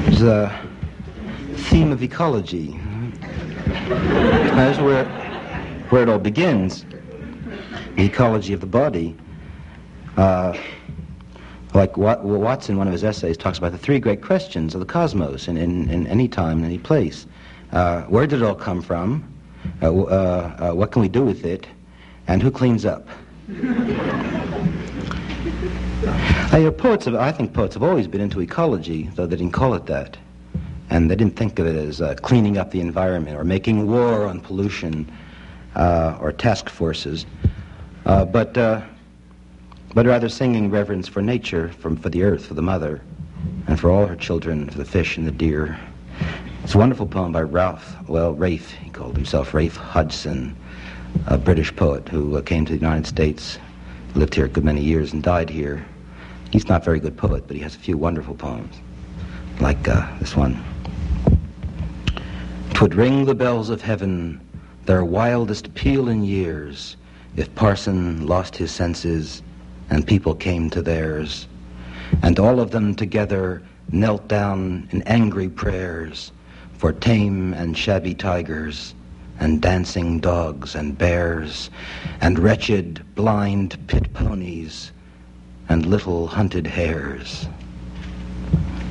It's the theme of ecology. That's where it all begins. The ecology of the body. Like Watson, in one of his essays, talks about the three great questions of the cosmos in any time, in any place. Where did it all come from? What can we do with it? And who cleans up? I think poets have always been into ecology, though they didn't call it that. And they didn't think of it as cleaning up the environment or making war on pollution or task forces, but rather singing reverence for nature, for the earth, for the mother, and for all her children, for the fish and the deer. It's a wonderful poem by Rafe, he called himself Rafe Hudson, a British poet who came to the United States, lived here a good many years and died here. He's not a very good poet, but he has a few wonderful poems, like this one. "'Twould ring the bells of heaven, their wildest peal in years, if Parson lost his senses and people came to theirs, and all of them together knelt down in angry prayers for tame and shabby tigers and dancing dogs and bears and wretched blind pit ponies and little hunted hares."